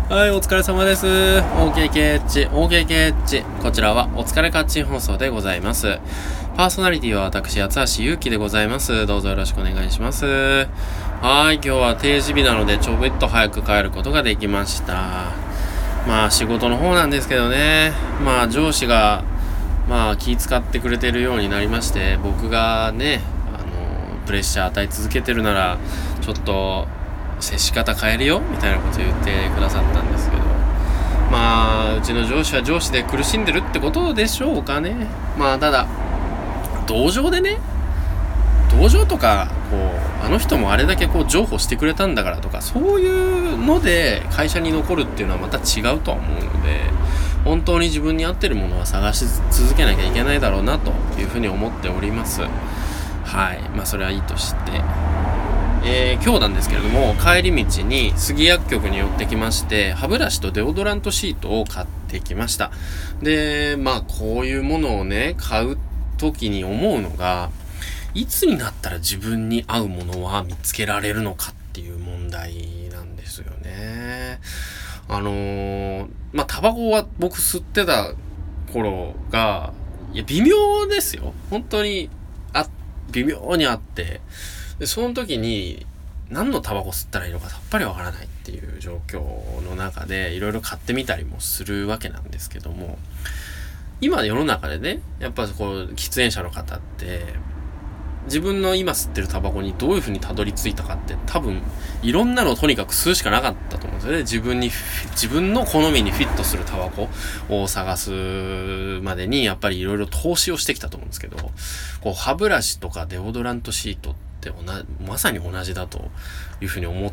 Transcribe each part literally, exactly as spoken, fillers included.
はい、お疲れ様です。オーケーケーエイチ、オーケーケーエイチ。こちらはお疲れカッチン放送でございます。パーソナリティは私、八橋ゆうきでございます。どうぞよろしくお願いします。はい、今日は定時日なのでちょびっと早く帰ることができました。まあ仕事の方なんですけどね。まあ上司が、まあ気遣ってくれてるようになりまして、僕がね、あの、プレッシャー与え続けてるなら、ちょっと、接し方変えるよみたいなこと言ってくださったんですけど、まあうちの上司は上司で苦しんでるってことでしょうかね。まあただ同情でね、同情とかこうあの人もあれだけこう譲歩してくれたんだからとか、そういうので会社に残るっていうのはまた違うとは思うので、本当に自分に合ってるものは探し続けなきゃいけないだろうなというふうに思っております。はい、まあそれはいいとして、えー、今日なんですけれども、帰り道に杉薬局に寄ってきまして、歯ブラシとデオドラントシートを買ってきました。で、まあこういうものをね、買う時に思うのが、いつになったら自分に合うものは見つけられるのかっていう問題なんですよね。あのー、まあタバコは僕吸ってた頃が、いや微妙ですよ。本当に、あ、微妙にあって、でその時に何のタバコ吸ったらいいのかさっぱりわからないっていう状況の中でいろいろ買ってみたりもするわけなんですけども、今世の中でね、やっぱこう喫煙者の方って自分の今吸ってるタバコにどういう風にたどり着いたかって、多分いろんなのをとにかく吸うしかなかったと思うんですよね。自分に自分の好みにフィットするタバコを探すまでにやっぱりいろいろ投資をしてきたと思うんですけど、こう歯ブラシとかデオドラントシートってまさに同じだというふうに思って、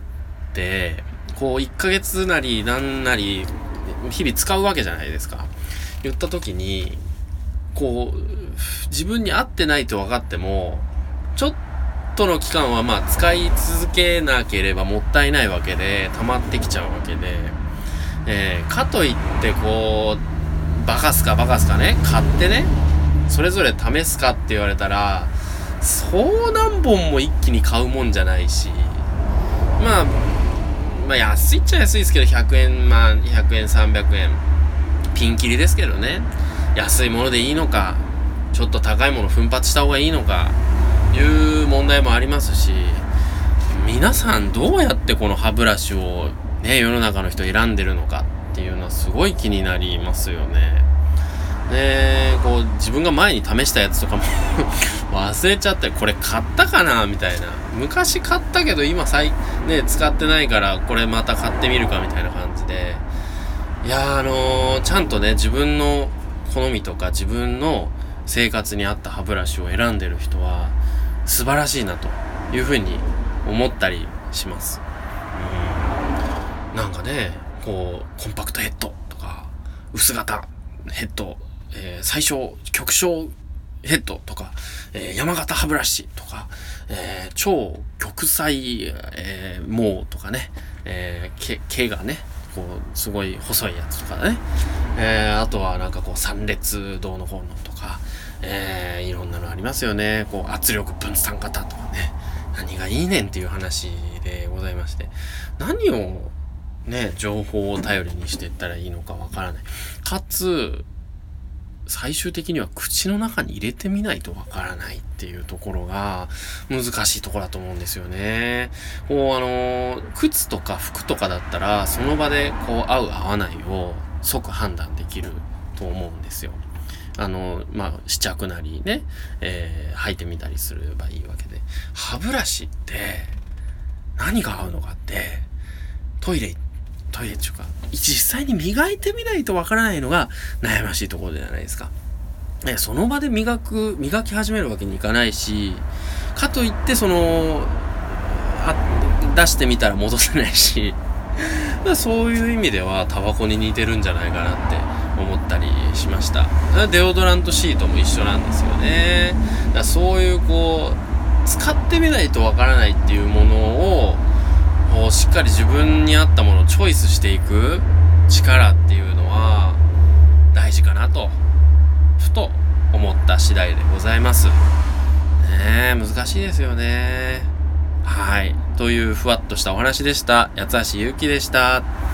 こういっかげつなりなんなり日々使うわけじゃないですか。言った時にこう自分に合ってないと分かってもちょっとの期間はまあ使い続けなければもったいないわけで溜まってきちゃうわけで、えー、かといってこうバカすかバカすかね買ってねそれぞれ試すかって言われたら、そう何本も一気に買うもんじゃないし、まあまあ安いっちゃ安いですけどひゃくえん、まあひゃくえんさんびゃくえんピンキリですけどね、安いものでいいのかちょっと高いもの奮発した方がいいのかいう問題もありますし、皆さんどうやってこの歯ブラシをね世の中の人選んでるのかっていうのはすごい気になりますよね。でこう自分が前に試したやつとかも忘れちゃって、これ買ったかなみたいな、昔買ったけど今再ね使ってないからこれまた買ってみるかみたいな感じで、いやーあのー、ちゃんとね自分の好みとか自分の生活に合った歯ブラシを選んでる人は素晴らしいなというふうに思ったりします。うん、なんかねこうコンパクトヘッドとか薄型ヘッド、えー、最小極小ヘッドとか、えー、山形歯ブラシとか、えー、超極細、えー、毛とかね、えー、毛、毛がねこうすごい細いやつとかね、えー、あとはなんかこう三列銅の方のとか、えー、いろんなのありますよね。こう圧力分散型とかね、何がいいねんっていう話でございまして、何をね情報を頼りにしていったらいいのかわからない、かつ最終的には口の中に入れてみないとわからないっていうところが難しいところだと思うんですよね。こうあの靴とか服とかだったらその場でこう合う合わないを即判断できると思うんですよ。あのまあ試着なりね、えー、履いてみたりすればいいわけで、歯ブラシって何が合うのかってトイレトイレっていうか実際に磨いてみないとわからないのが悩ましいところじゃないですか。その場で磨く磨き始めるわけにいかないし、かといってその出してみたら戻せないしそういう意味ではタバコに似てるんじゃないかなって思ったりしました。デオドラントシートも一緒なんですよね。だからそういうこう使ってみないとわからないっていうものをしっかり自分に合ったものをチョイスしていく力っていうのは大事かなとふと思った次第でございますね。え難しいですよね。はい、というふわっとしたお話でした。八橋ゆうきでした。